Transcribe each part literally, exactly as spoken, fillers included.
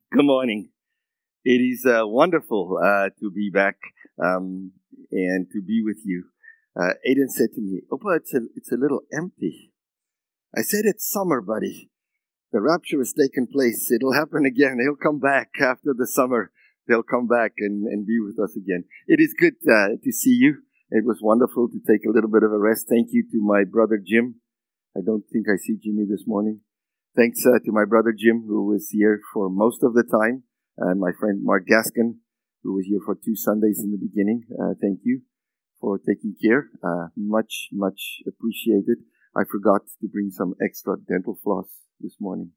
Good morning. It is uh, wonderful uh, to be back um, and to be with you. Uh, Aiden said to me, Opa, it's a, it's a little empty. I said, it's summer, buddy. The rapture has taken place. It'll happen again. He'll come back after the summer. They'll come back and, and be with us again. It is good uh, to see you. It was wonderful to take a little bit of a rest. Thank you to my brother Jim. I don't think I see Jimmy this morning. Thanks uh, to my brother Jim, who was here for most of the time, and my friend Mark Gaskin, who was here for two Sundays in the beginning. Uh, thank you for taking care. Uh, much, much appreciated. I forgot to bring some extra dental floss this morning.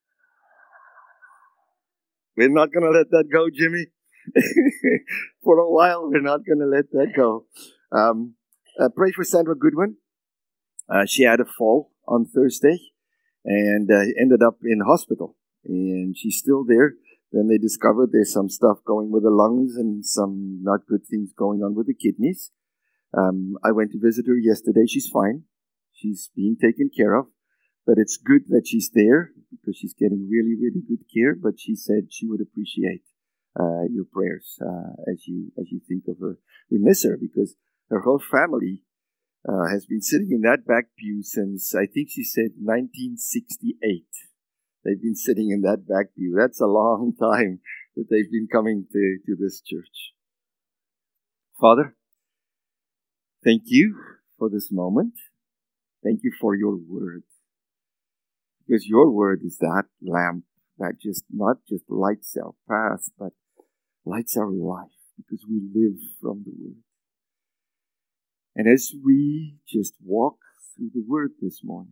We're not going to let that go, Jimmy. For a while, we're not going to let that go. Um, uh, pray for Sandra Goodwin. Uh, she had a fall on Thursday and uh, ended up in hospital. And she's still there. Then they discovered there's some stuff going with the lungs and some not good things going on with the kidneys. Um, I went to visit her yesterday. She's fine. She's being taken care of. But it's good that she's there because she's getting really, really good care. But she said she would appreciate uh, your prayers uh, as you as you think of her. We miss her because her whole family uh, has been sitting in that back pew since, I think she said, nineteen sixty-eight. They've been sitting in that back pew. That's a long time that they've been coming to, to this church. Father, thank you for this moment. Thank you for your word. Because your word is that lamp that just not just lights our path, but lights our life because we live from the word. And as we just walk through the word this morning,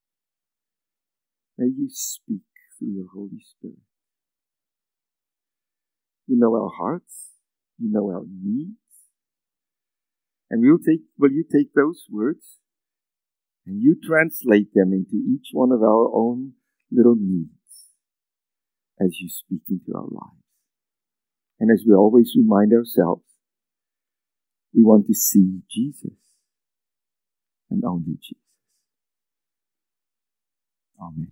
may you speak through your Holy Spirit. You know our hearts. You know our needs. And we'll take, will you take those words and you translate them into each one of our own little needs as you speak into our lives. And as we always remind ourselves, we want to see Jesus and only Jesus. Amen.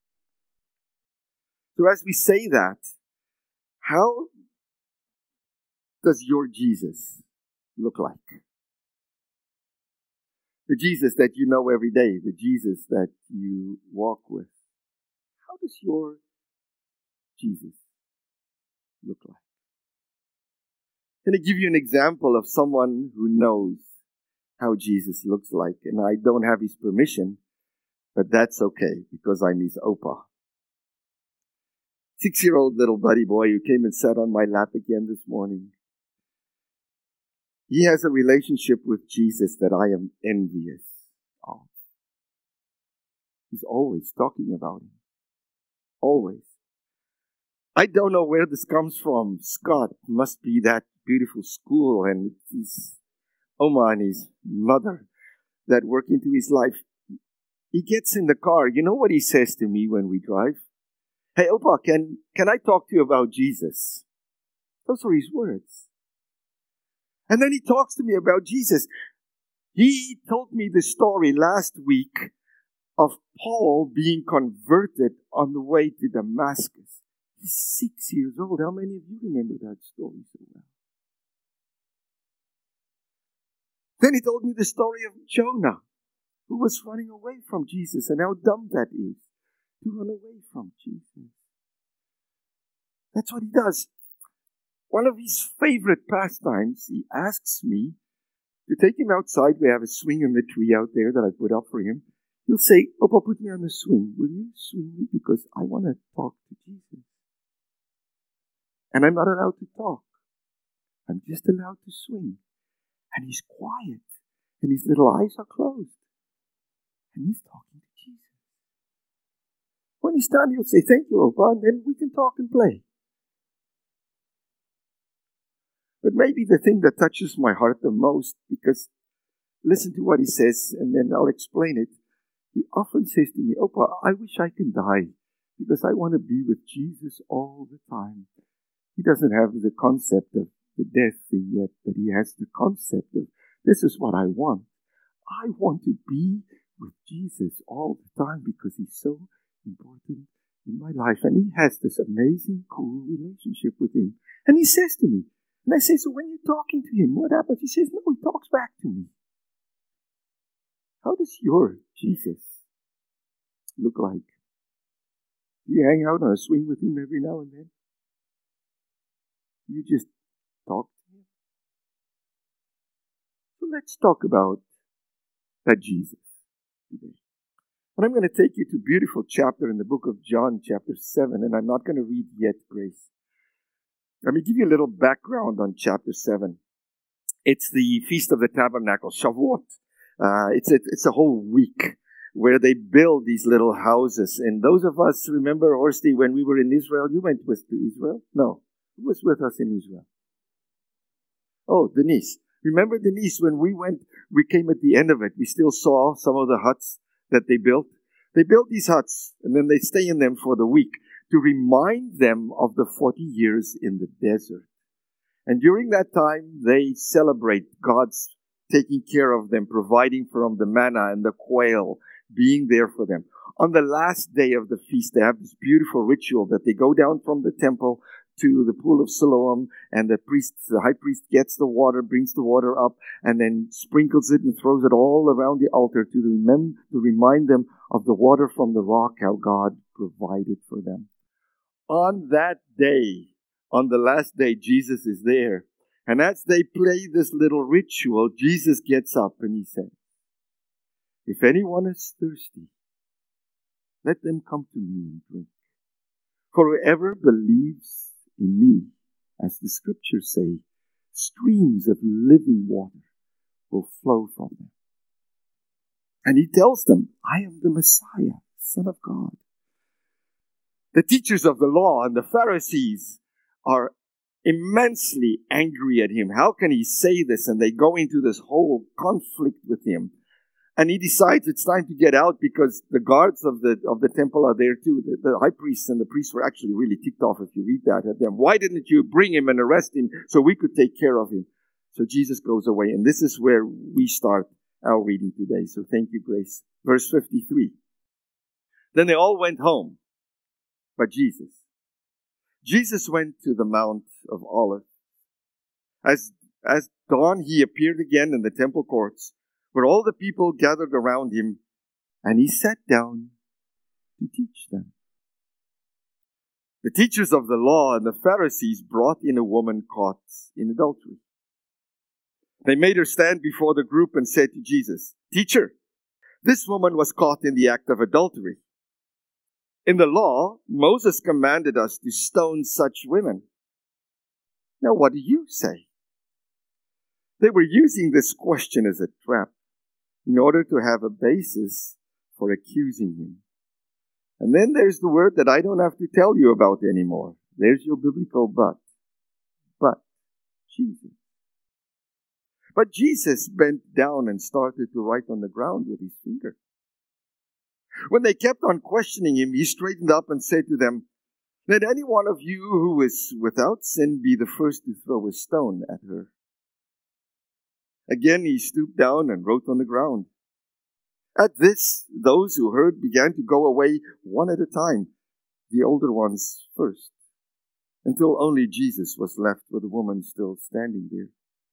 So as we say that, how does your Jesus look like? The Jesus that you know every day, the Jesus that you walk with. How does your Jesus look like? I'm going to give you an example of someone who knows how Jesus looks like. And I don't have his permission, but that's okay because I'm his Opa. Six-year-old little buddy boy who came and sat on my lap again this morning. He has a relationship with Jesus that I am envious of. He's always talking about him. Always. I don't know where this comes from. Scott must be that beautiful school and his Oma and his mother that work into his life. He gets in the car. You know what he says to me when we drive? Hey, Opa, can, can I talk to you about Jesus? Those are his words. And then he talks to me about Jesus. He told me the story last week of Paul being converted on the way to Damascus. He's six years old. How many of you remember that story so well? Then he told me the story of Jonah, who was running away from Jesus, and how dumb that is to run away from Jesus. That's what he does. One of his favorite pastimes, he asks me to take him outside. We have a swing in the tree out there that I put up for him. He'll say, Opa, put me on the swing. Will you swing me? Because I want to talk to Jesus. And I'm not allowed to talk. I'm just allowed to swing. And he's quiet. And his little eyes are closed. And he's talking to Jesus. When he's done, he'll say, thank you, Opa, and then we can talk and play. But maybe the thing that touches my heart the most, because listen to what he says, and then I'll explain it. He often says to me, Opa, I wish I can die, because I want to be with Jesus all the time. He doesn't have the concept of the death thing yet, but he has the concept of, this is what I want. I want to be with Jesus all the time, because he's so important in my life. And he has this amazing, cool relationship with him. And he says to me, and I say, so when you're talking to him, what happens? He says, no, he talks back to me. How does your Jesus look like? Do you hang out on a swing with him every now and then? Do you just talk to him? So let's talk about that Jesus today. And I'm going to take you to a beautiful chapter in the book of John, chapter seven, and I'm not going to read yet, Grace. Let me give you a little background on chapter seven. It's the Feast of the Tabernacle, Shavuot. Uh, it's, a, it's a whole week where they build these little houses. And those of us, remember, Horsti, when we were in Israel, you went with to Israel? No. Who was with us in Israel? Oh, Denise. Remember, Denise, when we went, we came at the end of it. We still saw some of the huts that they built. They built these huts, and then they stay in them for the week to remind them of the forty years in the desert. And during that time, they celebrate God's taking care of them, providing for them the manna and the quail, being there for them. On the last day of the feast, they have this beautiful ritual that they go down from the temple to the pool of Siloam, and the priest, the high priest gets the water, brings the water up, and then sprinkles it and throws it all around the altar to, remember, to remind them of the water from the rock, how God provided for them. On that day, on the last day, Jesus is there. And as they play this little ritual, Jesus gets up and he says, if anyone is thirsty, let them come to me and drink. For whoever believes in me, as the scriptures say, streams of living water will flow from them. And he tells them, I am the Messiah, Son of God. The teachers of the law and the Pharisees are immensely angry at him. How can he say this? And they go into this whole conflict with him. And he decides it's time to get out because the guards of the of the temple are there too. The, the high priests and the priests were actually really ticked off if you read that at them. Why didn't you bring him and arrest him so we could take care of him? So Jesus goes away. And this is where we start our reading today. So thank you, Grace. Verse fifty-three. Then they all went home. But Jesus. Jesus went to the Mount of Olives. As, as dawn, he appeared again in the temple courts, where all the people gathered around him, and he sat down to teach them. The teachers of the law and the Pharisees brought in a woman caught in adultery. They made her stand before the group and said to Jesus, Teacher, this woman was caught in the act of adultery. In the law, Moses commanded us to stone such women. Now, what do you say? They were using this question as a trap in order to have a basis for accusing him. And then there's the word that I don't have to tell you about anymore. There's your biblical but. But Jesus. But Jesus bent down and started to write on the ground with his finger. When they kept on questioning him, he straightened up and said to them, Let any one of you who is without sin be the first to throw a stone at her. Again he stooped down and wrote on the ground. At this, those who heard began to go away one at a time, the older ones first, until only Jesus was left with the woman still standing there.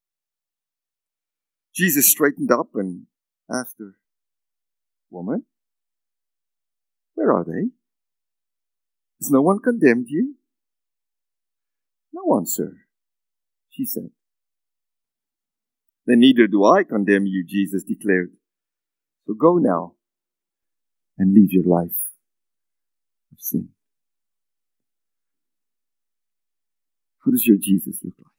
Jesus straightened up and asked her, Woman, where are they? Has no one condemned you? No one, sir, she said. Then neither do I condemn you, Jesus declared. So go now and leave your life of sin. Who does your Jesus look like?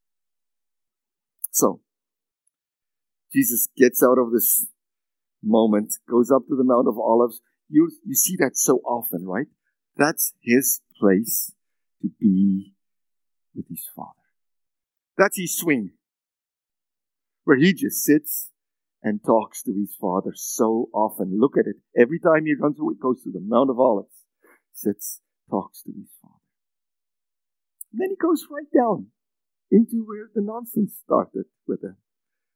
So, Jesus gets out of this moment, goes up to the Mount of Olives. You, you see that so often, right? That's his place to be with his Father. That's his swing, where he just sits and talks to his Father so often. Look at it. Every time he runs away, goes to the Mount of Olives, sits, talks to his Father. And then he goes right down into where the nonsense started with him,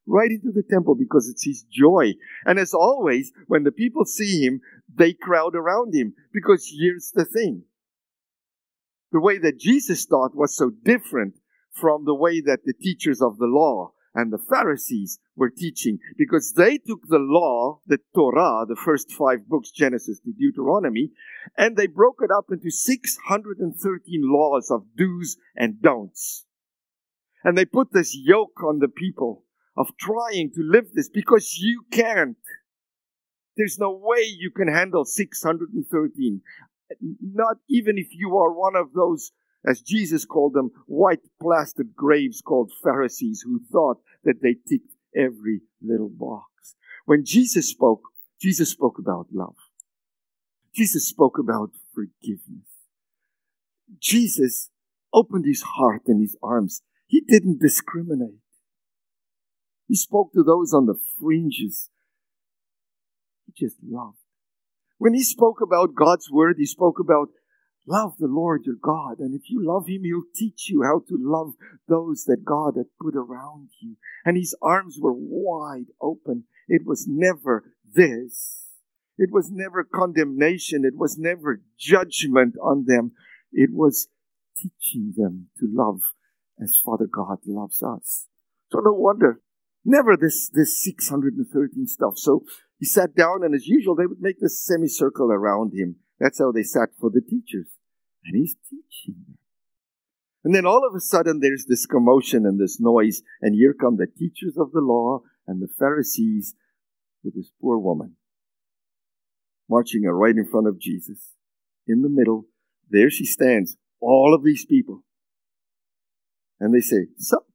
right into the temple because it's his joy. And as always, when the people see him, they crowd around him because here's the thing. The way that Jesus taught was so different from the way that the teachers of the law and the Pharisees were teaching, because they took the law, the Torah, the first five books, Genesis to Deuteronomy, and they broke it up into six hundred thirteen laws of do's and don'ts. And they put this yoke on the people of trying to live this, because you can't. There's no way you can handle six hundred thirteen. Not even if you are one of those, as Jesus called them, white plastered graves called Pharisees, who thought that they ticked every little box. When Jesus spoke, Jesus spoke about love. Jesus spoke about forgiveness. Jesus opened his heart and his arms. He didn't discriminate. He spoke to those on the fringes. He just loved. When he spoke about God's word, he spoke about love the Lord your God. And if you love him, he'll teach you how to love those that God had put around you. And his arms were wide open. It was never this. It was never condemnation. It was never judgment on them. It was teaching them to love as Father God loves us. So no wonder. Never this, this six hundred thirteen stuff. So he sat down, and as usual, they would make this semicircle around him. That's how they sat for the teachers. And he's teaching them. And then all of a sudden, there's this commotion and this noise. And here come the teachers of the law and the Pharisees with this poor woman marching her right in front of Jesus. In the middle, there she stands. All of these people. And they say, so,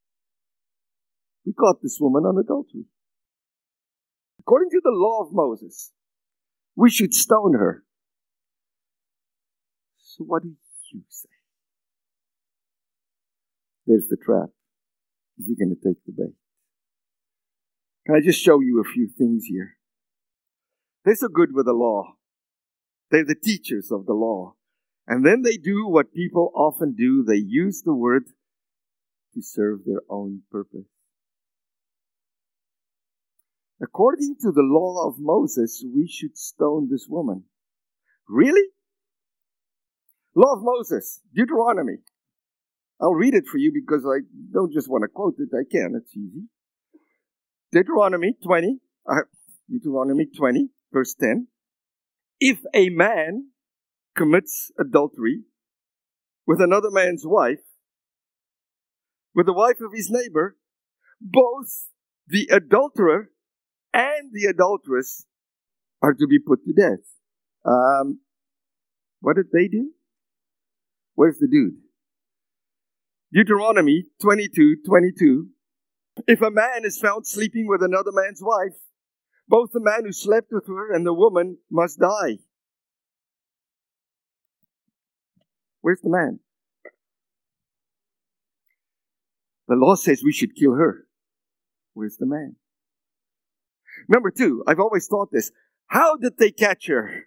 we caught this woman on adultery. According to the law of Moses, we should stone her. So what do you say? There's the trap. Is he going to take the bait? Can I just show you a few things here? They're so good with the law. They're the teachers of the law. And then they do what people often do. They use the word to serve their own purpose. According to the law of Moses, we should stone this woman. Really? Law of Moses, Deuteronomy. I'll read it for you because I don't just want to quote it. I can. It's easy. Deuteronomy twenty, uh, Deuteronomy twenty, verse ten. If a man commits adultery with another man's wife, with the wife of his neighbor, both the adulterer and the adulteress are to be put to death. Um, what did they do? Where's the dude? Deuteronomy twenty-two twenty-two. If a man is found sleeping with another man's wife, both the man who slept with her and the woman must die. Where's the man? The law says we should kill her. Where's the man? Number two, I've always thought this. How did they catch her?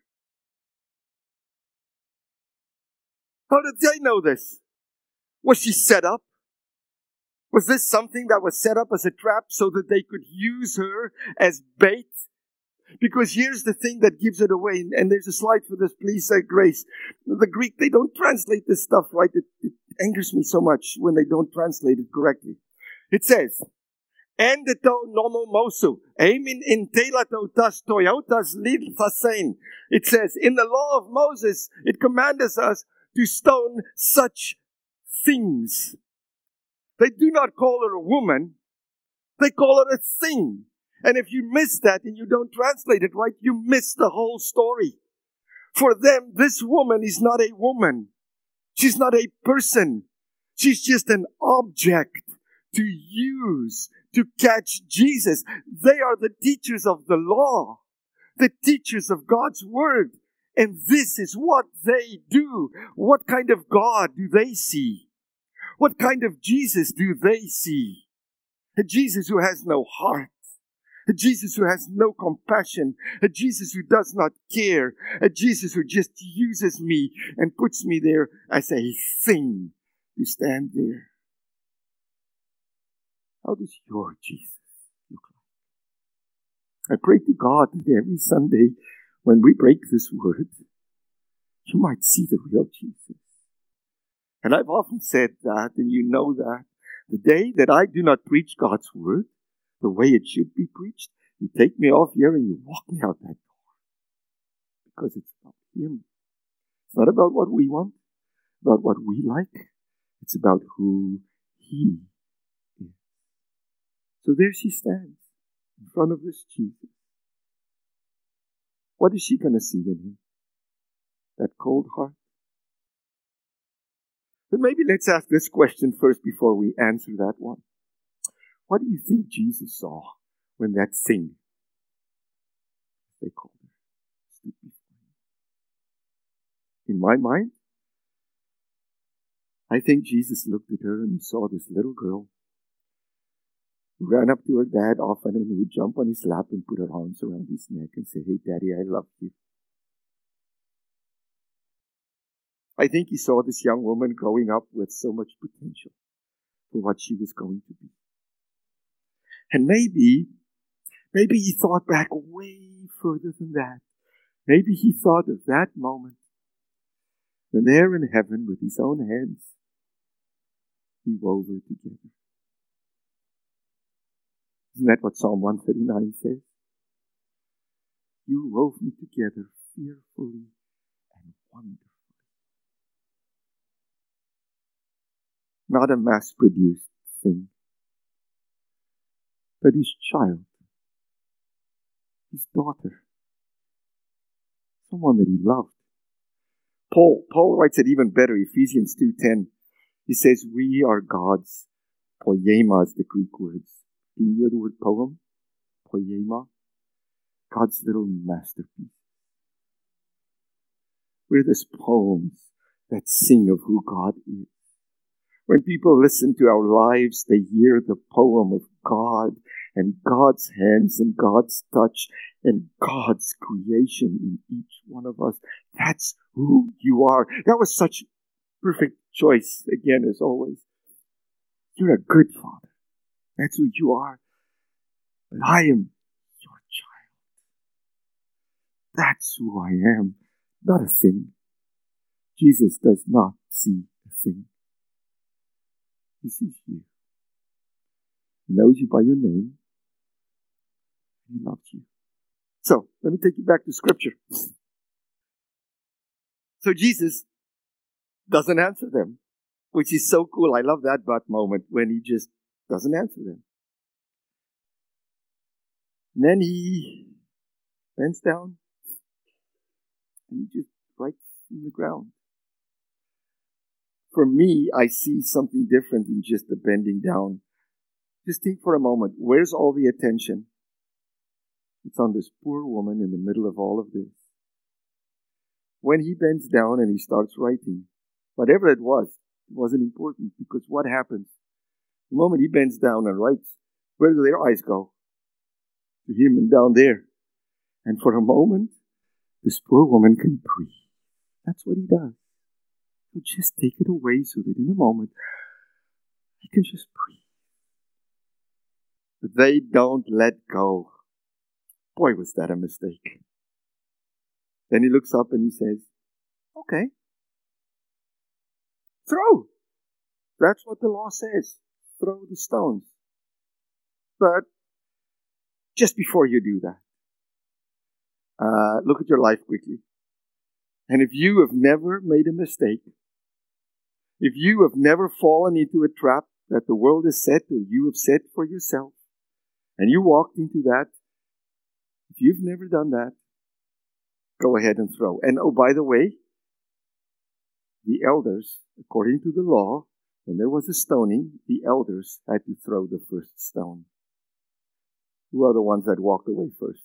How did they know this? Was she set up? Was this something that was set up as a trap so that they could use her as bait? Because here's the thing that gives it away. And there's a slide for this, please, uh, Grace. The Greek, they don't translate this stuff right. It, it angers me so much when they don't translate it correctly. It says, Endeto nomomosu, aimin in telato tas toyotas lid thasein. It says, in the law of Moses, it commands us to stone such things. They do not call her a woman. They call her a thing. And if you miss that and you don't translate it right, you miss the whole story. For them, this woman is not a woman. She's not a person. She's just an object to use to catch Jesus. They are the teachers of the law, the teachers of God's word. And this is what they do. What kind of God do they see? What kind of Jesus do they see? A Jesus who has no heart. A Jesus who has no compassion. A Jesus who does not care. A Jesus who just uses me and puts me there as a thing to stand there. How does your Jesus I pray to God that every Sunday when we break this word, you might see the real Jesus. And I've often said that, and you know that, the day that I do not preach God's word the way it should be preached, you take me off here and you walk me out that door. Because it's about Him. It's not about what we want, about what we like. It's about who He is. So there she stands in front of this Jesus. What is she going to see in Him? That cold heart? But maybe let's ask this question first before we answer that one. What do you think Jesus saw when that thing, they called her, stood before Him? In my mind, I think Jesus looked at her and He saw this little girl who ran up to her dad often and who would jump on his lap and put her arms around his neck and say, "Hey, Daddy, I love you." I think He saw this young woman growing up with so much potential for what she was going to be. And maybe, maybe He thought back way further than that. Maybe He thought of that moment when there in heaven with His own hands, He wove her together. Isn't that what Psalm one thirty-nine says? You wove me together fearfully and wonderfully. Not a mass-produced thing, but His child, His daughter, someone that He loved. Paul, Paul writes it even better, Ephesians two ten. He says, we are God's poema is the Greek words. Can you hear the word poem? Poema. God's little masterpiece. We're these poems that sing of who God is. When people listen to our lives, they hear the poem of God and God's hands and God's touch and God's creation in each one of us. That's who you are. That was such perfect choice, again, as always. You're a good Father. That's who you are. But I am your child. That's who I am, not a thing. Jesus does not see a thing. He sees you. He knows you by your name. He loves you. So, let me take you back to Scripture. So Jesus doesn't answer them, which is so cool. I love that but moment when He just doesn't answer them. And then He bends down and He just writes in the ground. For me, I see something different in just the bending down. Just think for a moment, where's all the attention? It's on this poor woman in the middle of all of this. When He bends down and He starts writing, whatever it was, it wasn't important, because what happens? The moment He bends down and writes, where do their eyes go? To Him and down there. And for a moment, this poor woman can breathe. That's what He does. So just take it away so that in a moment, He can just breathe. But they don't let go. Boy, was that a mistake. Then He looks up and He says, okay, throw. That's what the law says. Throw the stones. But just before you do that, uh, look at your life quickly. And if you have never made a mistake, if you have never fallen into a trap that the world has set or you have set for yourself, and you walked into that, if you've never done that, go ahead and throw. And oh, by the way, the elders, according to the law, when there was a stoning, the elders had to throw the first stone. Who are the ones that walked away first?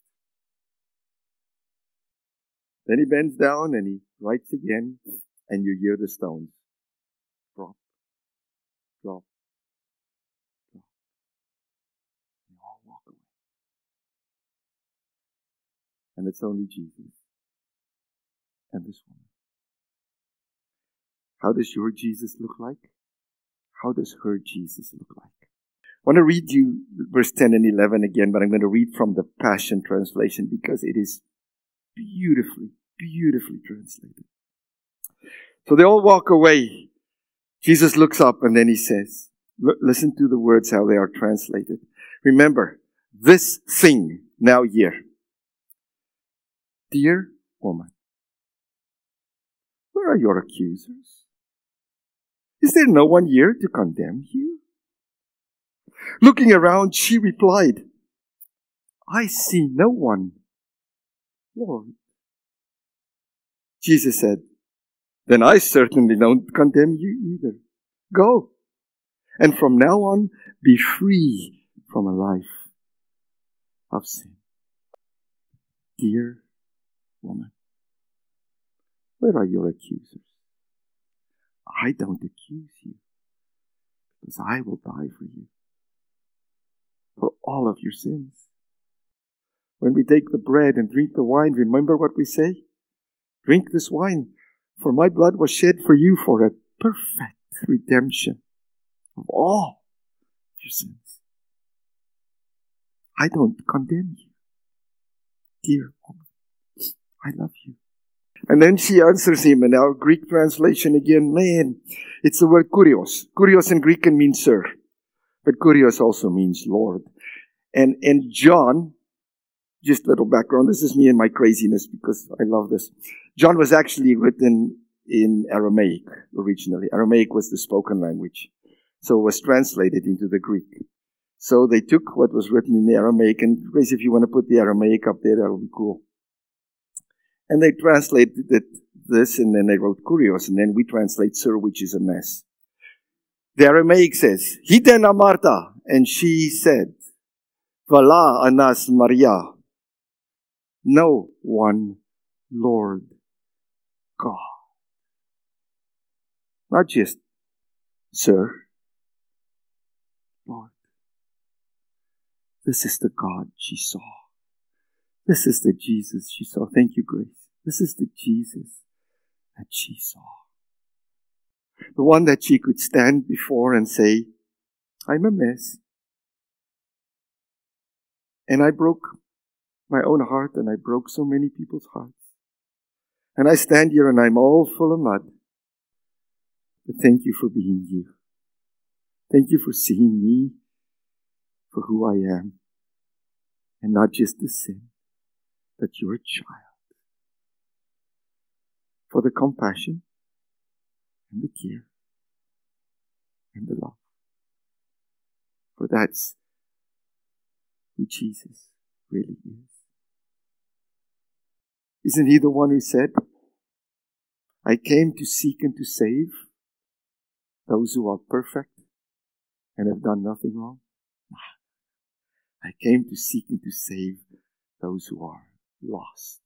Then He bends down and He writes again, and you hear the stones drop, drop, drop. They all walk away. And it's only Jesus and this woman. How does your Jesus look like? How does her Jesus look like? want to read you verse ten and eleven again, but I'm going to read from the Passion Translation because it is beautifully, beautifully translated. So they all walk away. Jesus looks up and then he says, listen to the words, how they are translated. Remember, this thing now here. Dear woman, where are your accusers? Is there no one here to condemn you? Looking around, she replied, I see no one, Lord. Jesus said, then I certainly don't condemn you either. Go, and from now on, be free from a life of sin. Dear woman, where are your accusers? I don't accuse you, because I will die for you, for all of your sins. When we take the bread and drink the wine, remember what we say? Drink this wine, for my blood was shed for you for a perfect redemption of all your sins. I don't condemn you, dear woman. I love you. And then she answers him in our Greek translation again. Man, it's the word kurios. Kurios in Greek can mean sir, but kurios also means Lord. And and John, just a little background. This is me and my craziness because I love this. John was actually written in Aramaic originally. Aramaic was the spoken language. So it was translated into the Greek. So they took what was written in the Aramaic, and Grace, if you want to put the Aramaic up there, that'll be cool. And they translated it, this, and then they wrote kurios, and then we translate sir, which is a mess. The Aramaic says, Hiten Martha, and she said, Vala anas Maria, no one, Lord God. Not just, sir, Lord. This is the God she saw. This is the Jesus she saw. Thank you, Grace. This is the Jesus that she saw. The one that she could stand before and say, I'm a mess. And I broke my own heart, and I broke so many people's hearts. And I stand here and I'm all full of mud. But thank you for being you. Thank you for seeing me for who I am. And not just the sin, but your child. For the compassion and the care and the love. For that's who Jesus really is. Isn't he the one who said, I came to seek and to save those who are perfect and have done nothing wrong? I came to seek and to save those who are lost.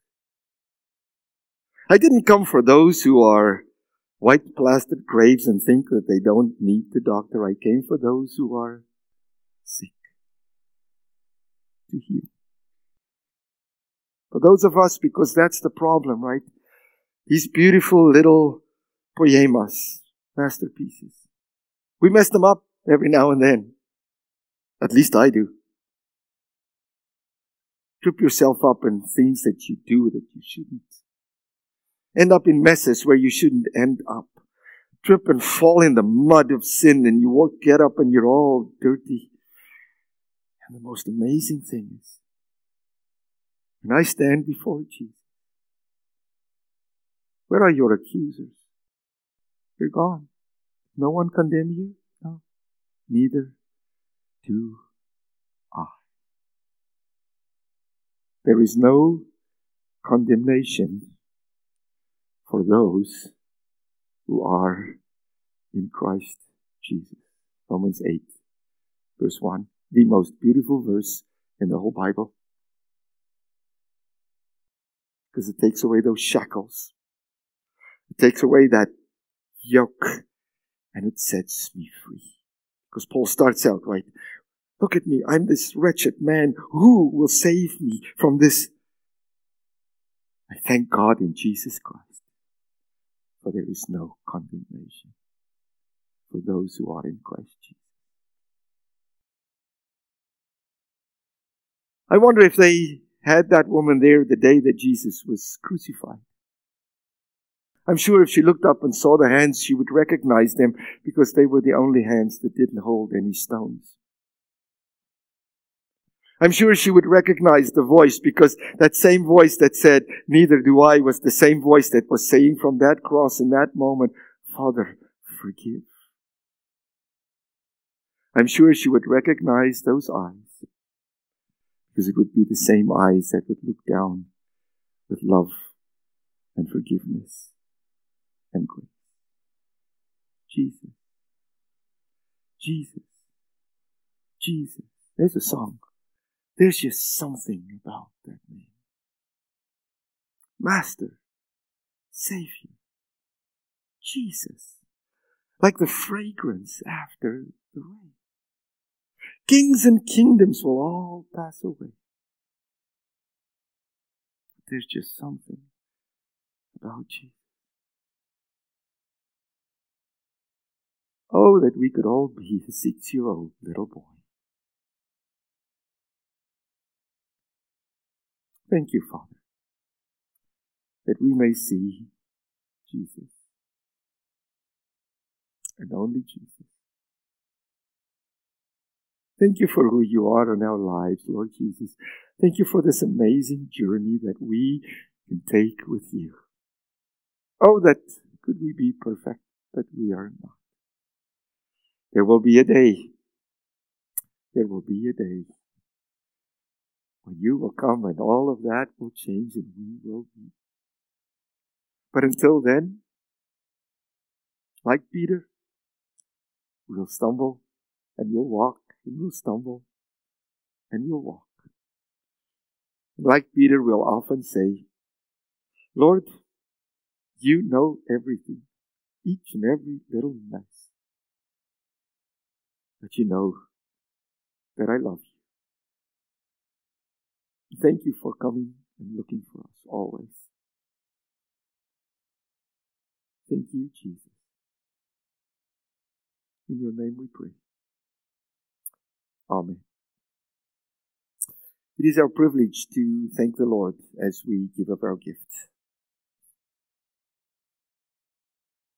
I didn't come for those who are white plastered graves and think that they don't need the doctor. I came for those who are sick to heal. For those of us, because that's the problem, right? These beautiful little poemas, masterpieces. We mess them up every now and then. At least I do. Trip yourself up in things that you do that you shouldn't. End up in messes where you shouldn't end up. Trip and fall in the mud of sin, and you won't get up and you're all dirty. And the most amazing thing is, when I stand before Jesus, where are your accusers? You're gone. No one condemn you? No. Neither do I. There is no condemnation for those who are in Christ Jesus. Romans eight, verse one. The most beautiful verse in the whole Bible. Because it takes away those shackles. It takes away that yoke. And it sets me free. Because Paul starts out, right? Look at me. I'm this wretched man. Who will save me from this? I thank God in Jesus Christ. For there is no condemnation for those who are in Christ Jesus. I wonder if they had that woman there the day that Jesus was crucified. I'm sure if she looked up and saw the hands, she would recognize them because they were the only hands that didn't hold any stones. I'm sure she would recognize the voice because that same voice that said, "Neither do I," was the same voice that was saying from that cross in that moment, "Father, forgive." I'm sure she would recognize those eyes because it would be the same eyes that would look down with love and forgiveness and grace. Jesus. Jesus. Jesus. There's a song. There's just something about that name. Master, Savior, Jesus. Like the fragrance after the rain. Kings and kingdoms will all pass away. But there's just something about Jesus. Oh, that we could all be a six-year-old little boy. Thank you, Father, that we may see Jesus, and only Jesus. Thank you for who you are in our lives, Lord Jesus. Thank you for this amazing journey that we can take with you. Oh, that could we be perfect, but we are not. There will be a day, there will be a day when you will come and all of that will change and we will be. But until then, like Peter, we'll stumble and we'll walk and we'll stumble and we'll walk. And like Peter, we'll often say, "Lord, you know everything, each and every little mess. But you know that I love you. Thank you for coming and looking for us always. Thank you, Jesus. In your name we pray. Amen. It is our privilege to thank the Lord as we give up our gifts.